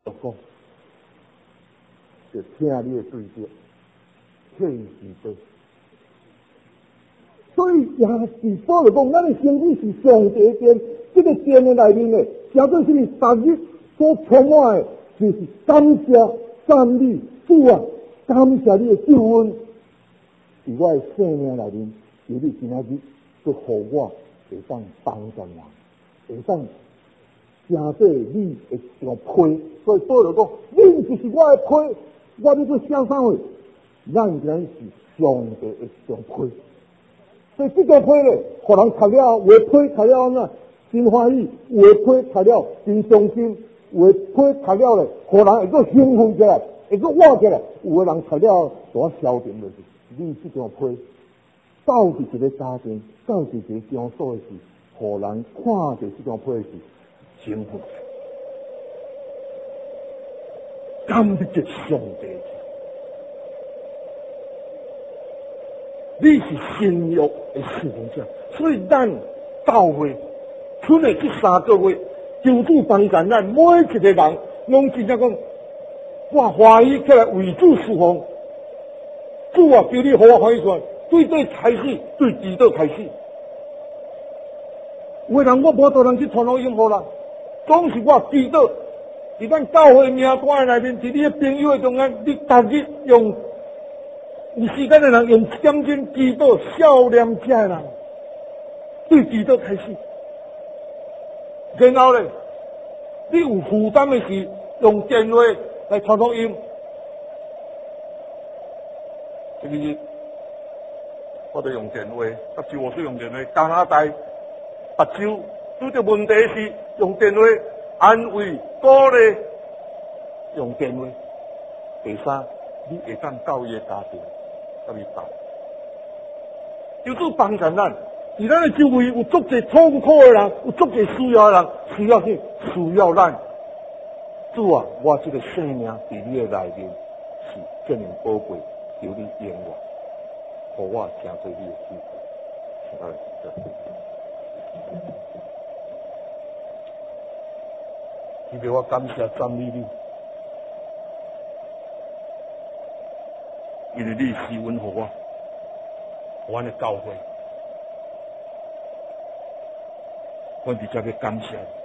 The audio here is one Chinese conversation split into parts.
讲，就听你的对着，确实对。所以也是保罗讲，咱的身体是上帝的殿，这个殿的内面呢，叫做什么？逐日所充满的，就是感谢、赞美主啊！感谢你的救恩，在我的生命内面，求你今仔日去互我会当帮助人，会当成做你的一种批。所以保罗讲，你就是我的批，我要去写啥话？咱今是上帝的一种批。所以这个批咧，互人读了，有的批读了安怎真欢喜；有的批读了真伤心；有的批读了咧，互人会个兴奋起来，会个活起来；有的人读了就消沉落去。你这种批，到伫一个家庭，到伫一个场所的时，互人看到这种批是兴奋，感激上帝。你是新约的侍奉者，所以咱教会剩的这3个月，求主帮助咱每一个人，拢真正讲，我欢喜起来为主侍奉。主啊，求你互我欢喜出来，对开始，对基督开始。有的人我无多人去传福音互人，总是我基督伫咱教会名单内面，伫你的朋友的中间，你逐日用。有时间的人用点点基督笑脸者的人，对基督开始。然后咧，你有负担的是用电话来传福音。这个日我哋用电话，德州我是用电话，加拿大、北州拄着问题是用电话安慰、鼓励，用电话。第三，你会当教伊的家庭。甲你斗，求主帮助咱。伫咱的周围有足侪痛苦的人，有足侪需要的人，需要什？需要咱。主啊，我这个生命伫你的内面是这么宝贵，求你用我，互我成做你的使者。希望我感谢赞美你。因为你施恩给我，我的教会，我伫这要感谢你。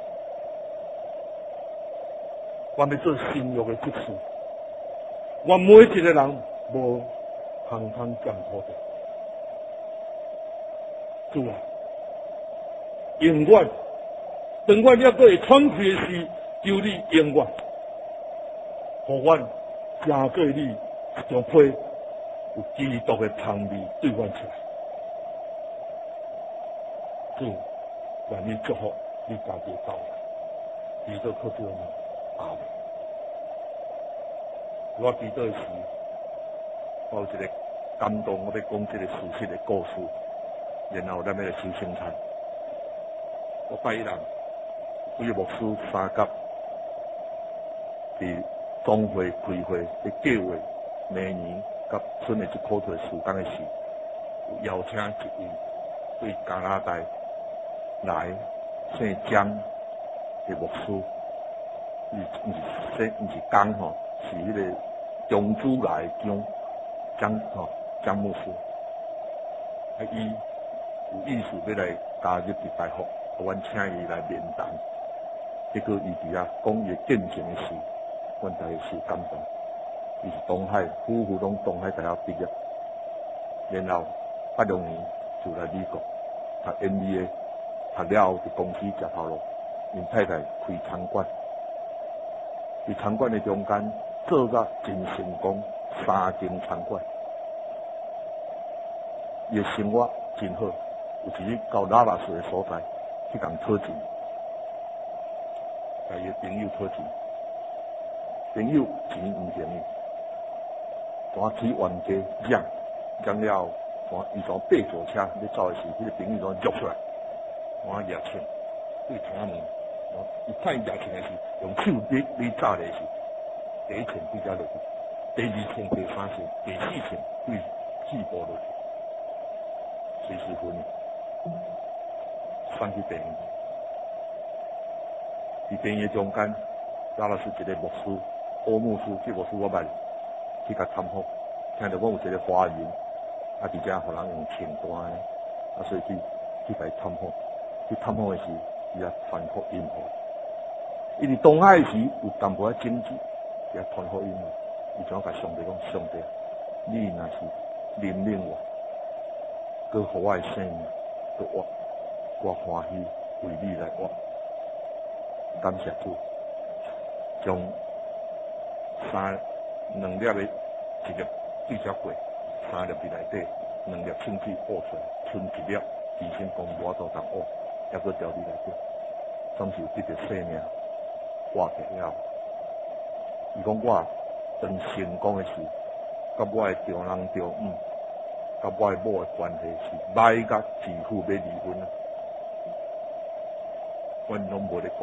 我要做新约的执事，我每一个人无空空讲土的。主啊，永远，等我了个喘气的时，求你永远，互我成做你一种批。有基督的香味对阮出来，主，愿你祝福你家己教会，基督靠主的名，阿门。我记得时，我有一个感动，我要讲这个事实的故事，然后咱要来收圣餐。我拜一人，几个牧师三甲，伫总会开会的计划，明年。甲剩的一口头时间的时，有邀请一位对加拿大来姓江的牧师，毋是江吼，是迄个中珠来江牧师，伊有意思要来加入伫大学，阮请伊来面谈，结果伊伫遐讲伊见证的事，阮大家是感动。伊是东海，夫妇拢东海大学毕业，然后86年就来美国读 MBA， 读了后伫公司食头路，因太太开餐馆，伫餐馆的中间做甲真成功，3间餐馆，伊的生活真好，有一日到拉拉水的所在去共讨钱，甲伊的朋友讨钱，朋友钱毋便宜。单去冤家嚷了后，伊从爬坐车要走的时，迄个朋友就捉出来，我牙签对他们，伊看牙签的时，用手你炸的时，第一签对遮落去，第2签、第3签、第4签对四步落去，随时分送去病院。伫病院中间， 拉老师一个牧师，欧牧师，这牧师我捌去甲探访，听到我有一个华人，而且互人用清单的，所以去甲伊探访。去探访的时，伊也传福音互。伊伫东海时有淡薄仔政治，也传福音互。伊怎甲上帝讲：上帝，你若是怜悯我，佮互我的生命，佮我欢喜为你来活。感谢主，将两粒的一粒对照过，3粒伫内底，2粒清气爆出来，剩1粒提升公我都当学，还佫调伫内底，总是有得到生命活起了。伊讲我当成功的事，甲我的丈人丈母，甲我的某的关系是歹甲自负要离婚啊，阮拢无咧讲。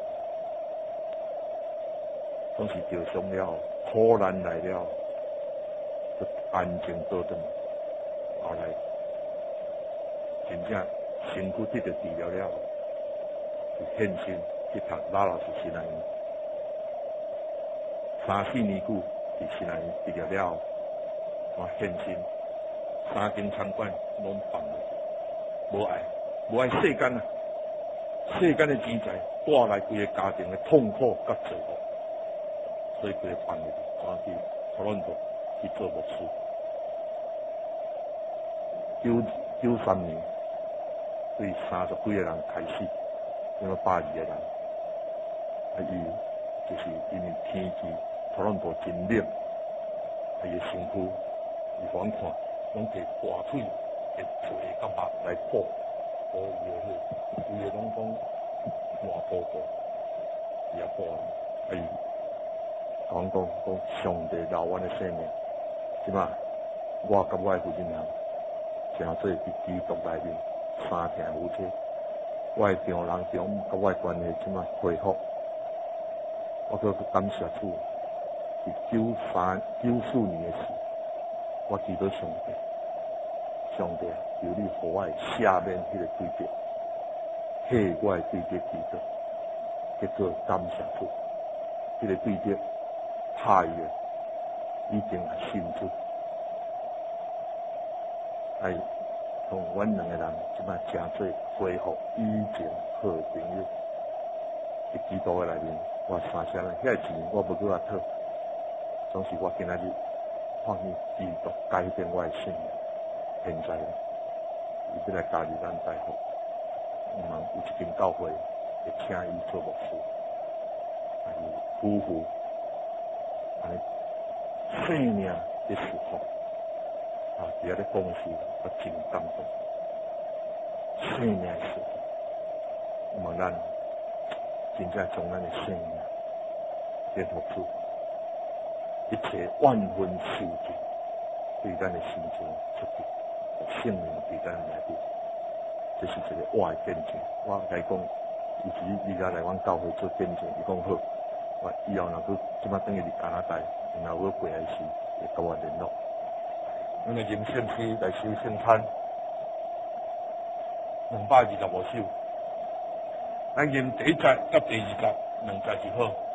总是受伤了，苦难来了，就安静倒转，后来真正身躯得到治疗了，就献身去读拉老师西南医，3、4年久伫西南医毕业了，我献身3间餐馆拢放了，无爱世间啊，世间的钱财带来规个家庭的痛苦甲罪恶。所以佢放入去，我去讨论度去做牧师。93年，对30几个人开始，因为82个人，伊就是因为天气讨论度真冷，伊个身躯，伊互阮看，拢摕大腿的嘴甲目来破，破伊个迄，伊个拢讲烂波波，伊也破啊，伊。讲上帝留阮的生命，即摆我甲我的父亲人，正做伫基督内面3天夫妻，我的丈人丈母甲我的关系即摆恢复，我搁感谢主。伫94年的时，我祈祷上帝，上帝求你互我赦免迄个罪孽，替我的罪孽祈祷，结果感谢主，迄个罪孽。太远，已经来信主，哎，同阮2个人即摆诚做恢复以前好朋友。伫基督的内面，我3声人，遐钱我无搁遐讨，总是我今仔日看见基督改变我的性命。现在，伊要来加入咱大学，有一间教会会请伊做牧师，但是夫妇。安尼生命的祝福啊！伫遐咧讲时，我真感动。生命的祝福，望咱真正将咱的生命献付出，一切万分受尽，对咱的心情出去，生命伫咱内底，这是一个我的见证。我甲伊讲，有时你来阮教会做见证，伊讲好。我以后若去即摆等于伫加拿大，然后我过来时会甲我联络。阮的迎圣诗来收圣餐，225首。咱迎第1节甲第2节2节就好。